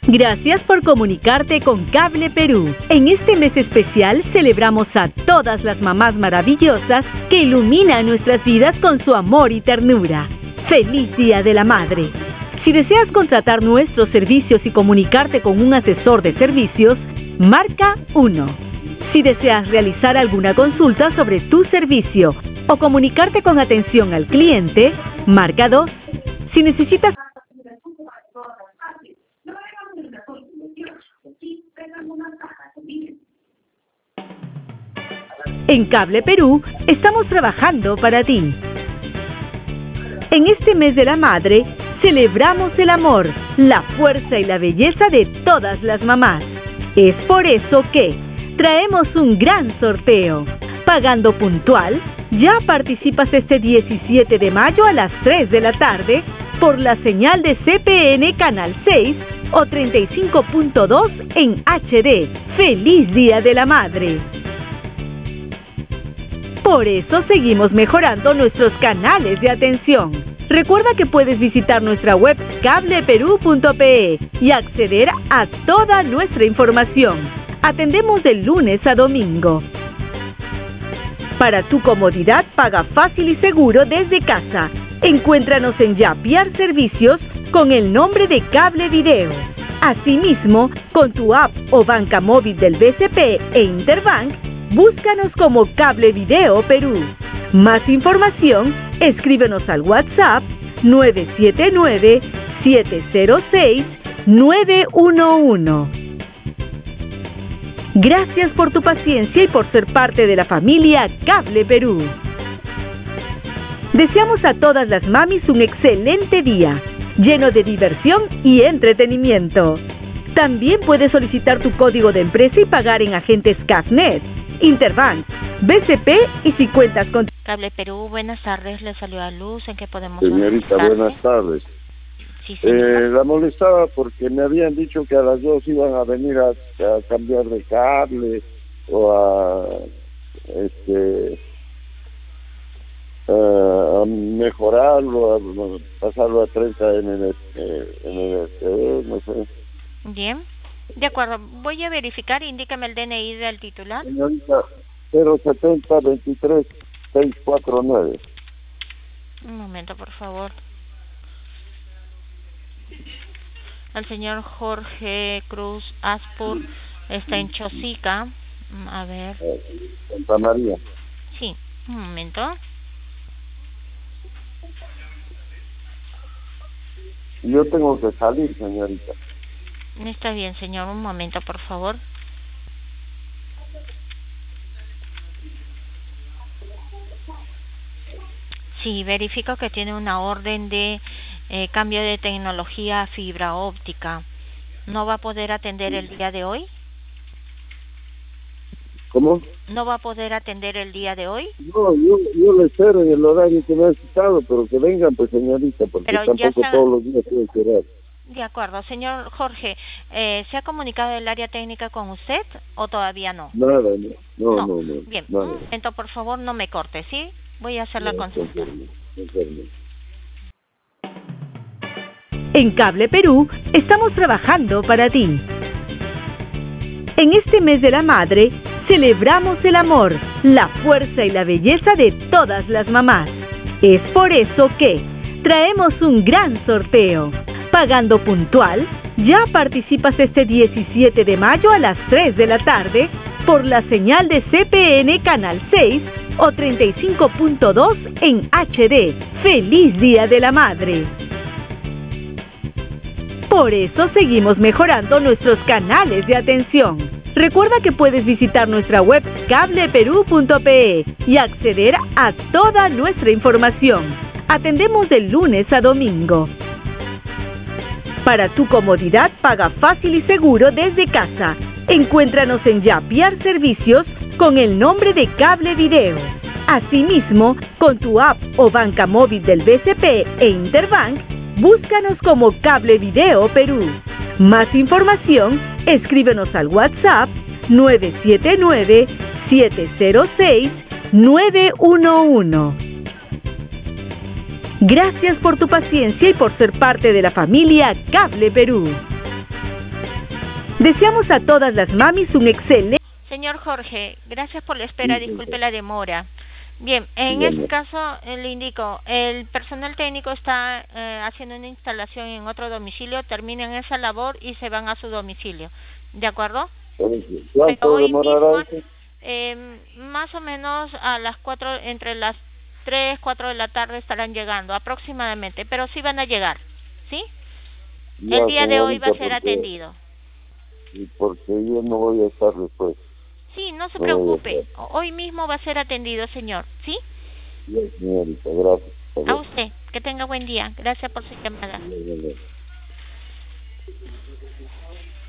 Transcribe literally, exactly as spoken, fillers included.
Gracias por comunicarte con Cable Perú. En este mes especial celebramos a todas las mamás maravillosas que iluminan nuestras vidas con su amor y ternura. ¡Feliz Día de la Madre! Si deseas contratar nuestros servicios y comunicarte con un asesor de servicios, marca uno. Si deseas realizar alguna consulta sobre tu servicio o comunicarte con atención al cliente, marca dos. Si necesitas En Cable Perú estamos trabajando para ti. En este mes de la madre, celebramos el amor, la fuerza y la belleza de todas las mamás. Es por eso que traemos un gran sorteo. Pagando puntual, ya participas este diecisiete de mayo a las tres de la tarde por la señal de C P N Canal seis o treinta y cinco punto dos en H D. ¡Feliz Día de la Madre! Por eso seguimos mejorando nuestros canales de atención. Recuerda que puedes visitar nuestra web cable perú punto pe y acceder a toda nuestra información. Atendemos de lunes a domingo. Para tu comodidad, paga fácil y seguro desde casa. Encuéntranos en Yapiar Servicios con el nombre de Cable Video. Asimismo, con tu app o banca móvil del B C P e Interbank, búscanos como Cable Video Perú. Más información, escríbenos al WhatsApp nueve siete nueve, siete cero seis, nueve uno uno. Gracias por tu paciencia y por ser parte de la familia Cable Perú. Deseamos a todas las mamis un excelente día, lleno de diversión y entretenimiento. También puedes solicitar tu código de empresa y pagar en agentes CAFNet, Interbank, B C P y si cuentas con... Cable Perú, buenas tardes, le saluda Luz, ¿en qué podemos Señorita, buenas tardes. Sí, eh, la molestaba porque me habían dicho que a las dos iban a venir a, a cambiar de cable o a este a, a mejorarlo, a, a pasarlo a treinta en el, en el no sé. Bien, de acuerdo, voy a verificar, indícame el D N I del titular. Señorita, cero setenta veintitrés seiscientos cuarenta y nueve. Un momento, por favor. El señor Jorge Cruz Aspur está en Chosica. A ver. Santa María. Sí, un momento. Yo tengo que salir, señorita. Está bien, señor, un momento, por favor. Sí, verifico que tiene una orden de eh, cambio de tecnología a fibra óptica. ¿No va a poder atender el día de hoy? ¿Cómo? ¿No va a poder atender el día de hoy? No, yo, yo le espero en el horario que me ha citado, pero que vengan, pues, señorita, porque pero tampoco está... todos los días puedo esperar. De acuerdo. Señor Jorge, eh, ¿se ha comunicado el área técnica con usted o todavía no? Nada, no, no, no. no. no Bien, nada. un momento, por favor, no me corte, ¿sí? Voy a hacer la No, consulta. confirme, confirme. En Cable Perú estamos trabajando para ti. En este mes de la madre, celebramos el amor, la fuerza y la belleza de todas las mamás. Es por eso que traemos un gran sorteo. Pagando puntual, ya participas este diecisiete de mayo a las tres de la tarde por la señal de C P N Canal seis o treinta y cinco punto dos en H D. ¡Feliz Día de la Madre! Por eso seguimos mejorando nuestros canales de atención. Recuerda que puedes visitar nuestra web cable perú punto pe y acceder a toda nuestra información. Atendemos de lunes a domingo. Para tu comodidad, paga fácil y seguro desde casa. Encuéntranos en Yapiar Servicios con el nombre de Cable Video. Asimismo, con tu app o banca móvil del B C P e Interbank, búscanos como Cable Video Perú. Más información, escríbenos al WhatsApp nueve siete nueve, siete cero seis, nueve uno uno. Gracias por tu paciencia y por ser parte de la familia Cable Perú. Deseamos a todas las mamis un excelente... Señor Jorge, gracias por la espera, disculpe la demora. Bien, en este caso eh, le indico, el personal técnico está eh, haciendo una instalación en otro domicilio, terminan esa labor y se van a su domicilio, ¿de acuerdo? ¿Cuánto demorará eso? Eh, más o menos a las cuatro, entre las tres, cuatro de la tarde estarán llegando aproximadamente, pero sí van a llegar, ¿sí? Ya, el día de hoy va a ser porque, atendido. Y porque yo no voy a estar después. Sí, no se no preocupe, hoy mismo va a ser atendido, señor, ¿sí? Ya, señorita, gracias. A usted, que tenga buen día, gracias por su llamada. Bien, bien, bien.